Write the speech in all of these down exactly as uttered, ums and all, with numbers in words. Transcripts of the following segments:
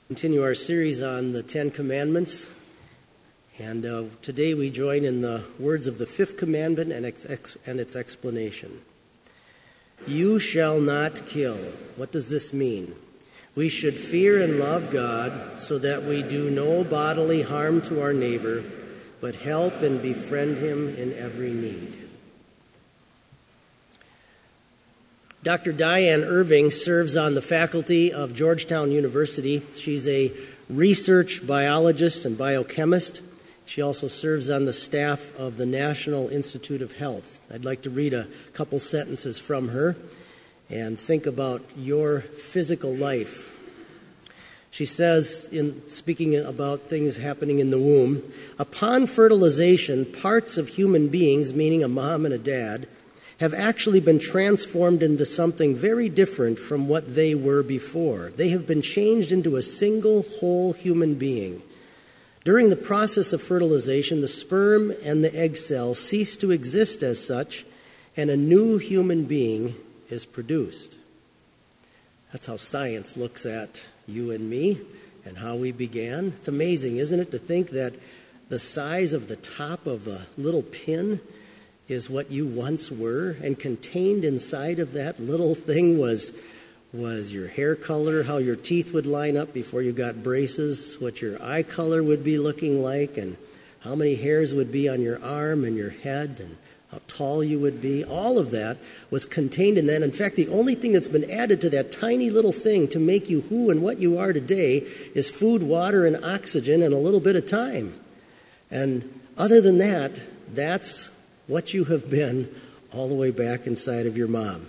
Continue our series on the Ten Commandments, and uh, today we join in the words of the fifth commandment and, ex- ex- and its explanation. You shall not kill. What does this mean? We should fear and love God so that we do no bodily harm to our neighbor, but help and befriend him in every need. Doctor Diane Irving serves on the faculty of Georgetown University. She's a research biologist and biochemist. She also serves on the staff of the National Institute of Health. I'd like to read a couple sentences from her and think about your physical life. She says, in speaking about things happening in the womb, upon fertilization, parts of human beings, meaning a mom and a dad, have actually been transformed into something very different from what they were before. They have been changed into a single whole human being. During the process of fertilization, the sperm and the egg cell cease to exist as such, and a new human being is produced. That's how science looks at you and me and how we began. It's amazing, isn't it, to think that the size of the top of a little pin is what you once were, and contained inside of that little thing was was your hair color, how your teeth would line up before you got braces, what your eye color would be looking like, and how many hairs would be on your arm and your head, and how tall you would be. All of that was contained in that. In fact, the only thing that's been added to that tiny little thing to make you who and what you are today is food, water, and oxygen, and a little bit of time. And other than that, that's what you have been all the way back inside of your mom.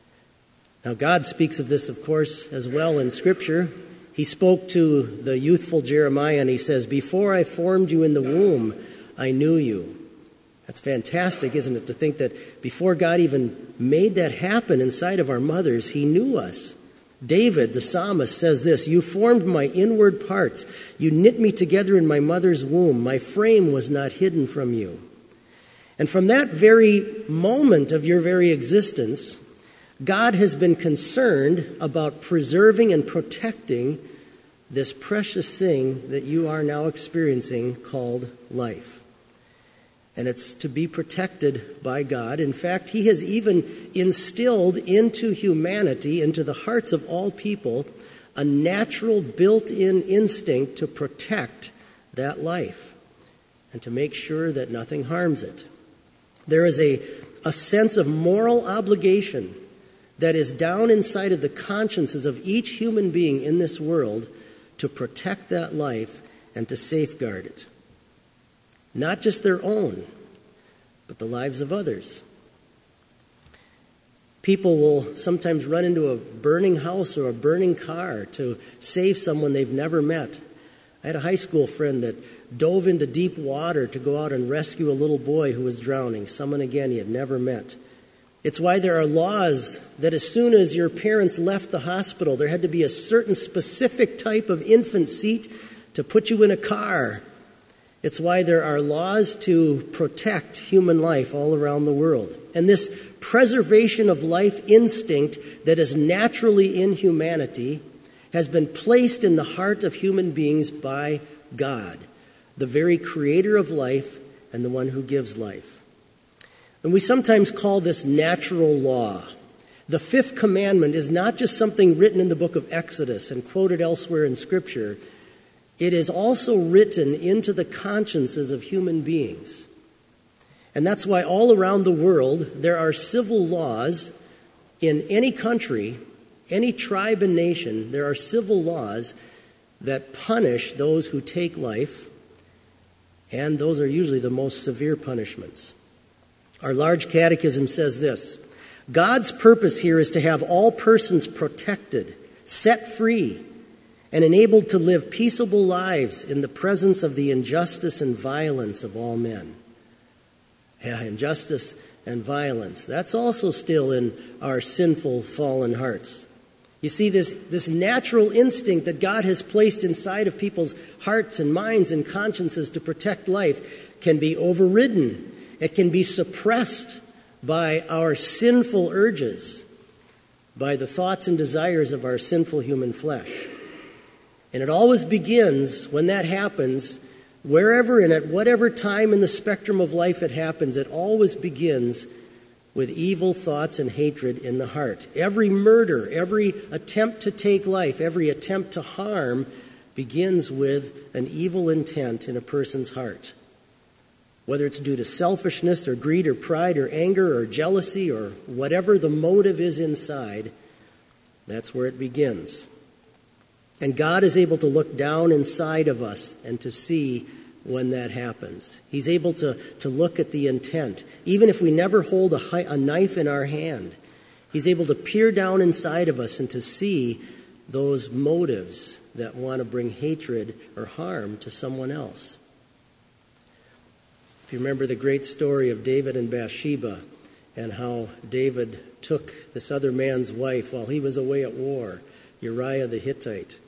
Now, God speaks of this, of course, as well in Scripture. He spoke to the youthful Jeremiah, and he says, "Before I formed you in the womb, I knew you." That's fantastic, isn't it, to think that before God even made that happen inside of our mothers, he knew us. David, the psalmist, says this, "You formed my inward parts. You knit me together in my mother's womb. My frame was not hidden from you." And from that very moment of your very existence, God has been concerned about preserving and protecting this precious thing that you are now experiencing called life. And it's to be protected by God. In fact, he has even instilled into humanity, into the hearts of all people, a natural built-in instinct to protect that life and to make sure that nothing harms it. There is a, a sense of moral obligation that is down inside of the consciences of each human being in this world to protect that life and to safeguard it. Not just their own, but the lives of others. People will sometimes run into a burning house or a burning car to save someone they've never met. I had a high school friend that dove into deep water to go out and rescue a little boy who was drowning, someone, again, he had never met. It's why there are laws that as soon as your parents left the hospital, there had to be a certain specific type of infant seat to put you in a car. It's why there are laws to protect human life all around the world. And this preservation of life instinct that is naturally in humanity has been placed in the heart of human beings by God, the very creator of life and the one who gives life. And we sometimes call this natural law. The fifth commandment is not just something written in the book of Exodus and quoted elsewhere in Scripture. It is also written into the consciences of human beings. And that's why all around the world there are civil laws in any country, any tribe and nation. There are civil laws that punish those who take life, and those are usually the most severe punishments. Our large catechism says this: God's purpose here is to have all persons protected, set free, and enabled to live peaceable lives in the presence of the injustice and violence of all men. Yeah, injustice and violence. That's also still in our sinful, fallen hearts. You see, this, this natural instinct that God has placed inside of people's hearts and minds and consciences to protect life can be overridden. It can be suppressed by our sinful urges, by the thoughts and desires of our sinful human flesh. And it always begins, when that happens, wherever and at whatever time in the spectrum of life it happens, it always begins with evil thoughts and hatred in the heart. Every murder, every attempt to take life, every attempt to harm begins with an evil intent in a person's heart. Whether it's due to selfishness or greed or pride or anger or jealousy or whatever the motive is inside, that's where it begins. And God is able to look down inside of us and to see when that happens. He's able to, to look at the intent. Even if we never hold a, hi- a knife in our hand, He's able to peer down inside of us and to see those motives that want to bring hatred or harm to someone else. If you remember the great story of David and Bathsheba and how David took this other man's wife while he was away at war, Uriah the Hittite.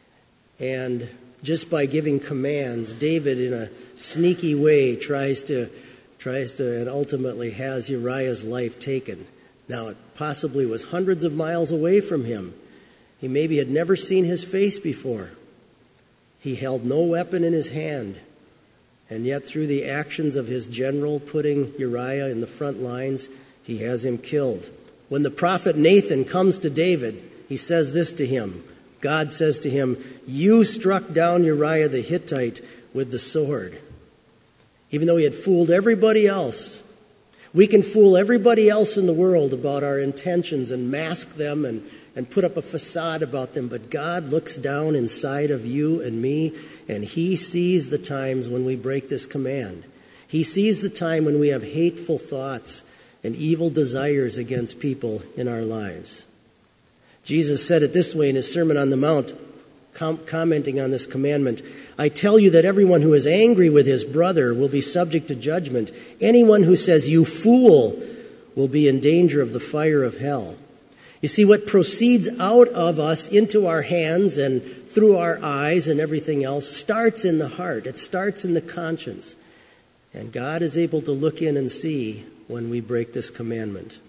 And just by giving commands, David in a sneaky way tries to, tries to and ultimately has Uriah's life taken. Now, it possibly was hundreds of miles away from him. He maybe had never seen his face before. He held no weapon in his hand. And yet through the actions of his general putting Uriah in the front lines, he has him killed. When the prophet Nathan comes to David, he says this to him. God says to him, "You struck down Uriah the Hittite with the sword." Even though he had fooled everybody else. We can fool everybody else in the world about our intentions and mask them and, and put up a facade about them. But God looks down inside of you and me, and He sees the times when we break this command. He sees the time when we have hateful thoughts and evil desires against people in our lives. Jesus said it this way in His Sermon on the Mount, com- commenting on this commandment. "I tell you that everyone who is angry with his brother will be subject to judgment. Anyone who says, 'You fool,' will be in danger of the fire of hell." You see, what proceeds out of us into our hands and through our eyes and everything else starts in the heart. It starts in the conscience. And God is able to look in and see when we break this commandment.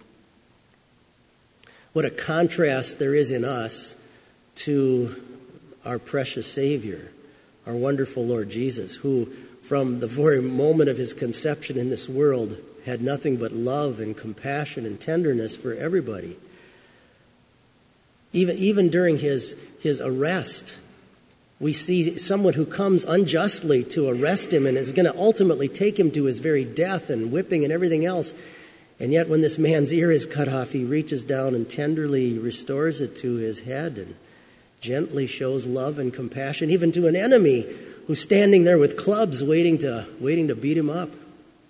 What a contrast there is in us to our precious Savior, our wonderful Lord Jesus, who from the very moment of His conception in this world had nothing but love and compassion and tenderness for everybody. Even, even during his, his arrest, we see someone who comes unjustly to arrest Him and is going to ultimately take Him to His very death and whipping and everything else. And yet when this man's ear is cut off, He reaches down and tenderly restores it to his head and gently shows love and compassion, even to an enemy who's standing there with clubs waiting to, waiting to beat him up.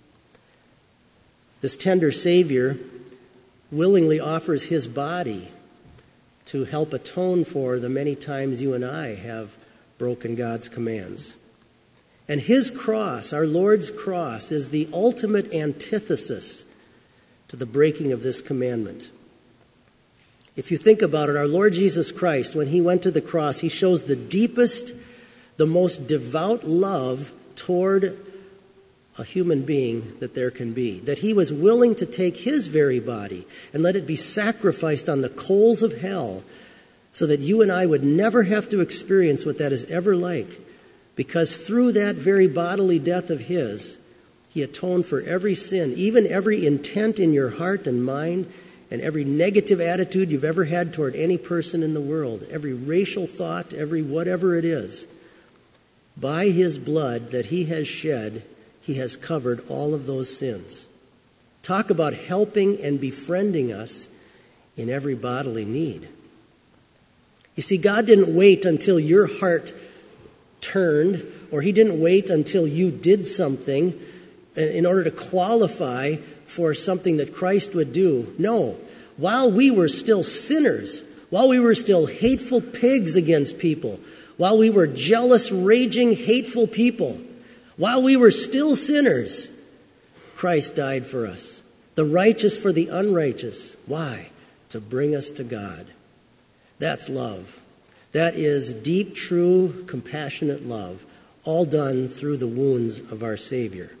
This tender Savior willingly offers His body to help atone for the many times you and I have broken God's commands. And His cross, our Lord's cross, is the ultimate antithesis to the breaking of this commandment. If you think about it, our Lord Jesus Christ, when He went to the cross, He shows the deepest, the most devout love toward a human being that there can be. That He was willing to take His very body and let it be sacrificed on the coals of hell so that you and I would never have to experience what that is ever like. Because through that very bodily death of His, He atoned for every sin, even every intent in your heart and mind, and every negative attitude you've ever had toward any person in the world, every racial thought, every whatever it is. By His blood that He has shed, He has covered all of those sins. Talk about helping and befriending us in every bodily need. You see, God didn't wait until your heart turned, or He didn't wait until you did something in order to qualify for something that Christ would do. No. While we were still sinners, while we were still hateful pigs against people, while we were jealous, raging, hateful people, while we were still sinners, Christ died for us. The righteous for the unrighteous. Why? To bring us to God. That's love. That is deep, true, compassionate love, all done through the wounds of our Savior.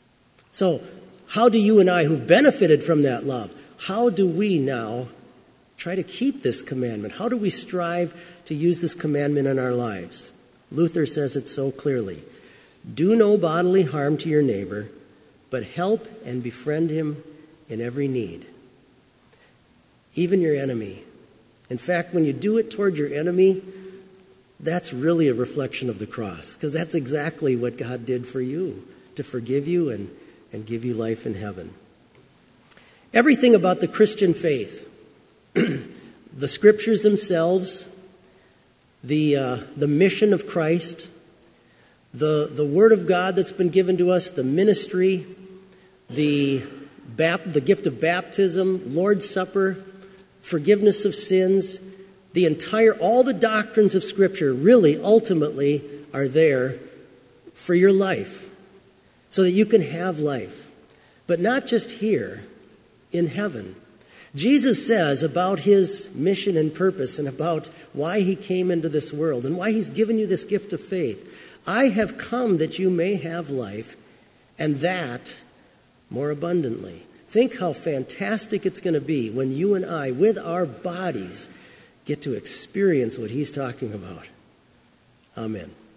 So, how do you and I, who've benefited from that love, how do we now try to keep this commandment? How do we strive to use this commandment in our lives? Luther says it so clearly. Do no bodily harm to your neighbor, but help and befriend him in every need. Even your enemy. In fact, when you do it toward your enemy, that's really a reflection of the cross, because that's exactly what God did for you, to forgive you and, and give you life in heaven. Everything about the Christian faith, the scriptures themselves, the, uh, the mission of Christ, the, the word of God that's been given to us, the ministry, the, bap- the gift of baptism, Lord's Supper, forgiveness of sins, the entire, all the doctrines of Scripture really ultimately are there for your life so that you can have life. But not just here, in heaven. Jesus says about his mission and purpose and about why he came into this world and why he's given you this gift of faith. I have come that you may have life, and that more abundantly. Think how fantastic it's going to be when you and I, with our bodies, get to experience what he's talking about. Amen.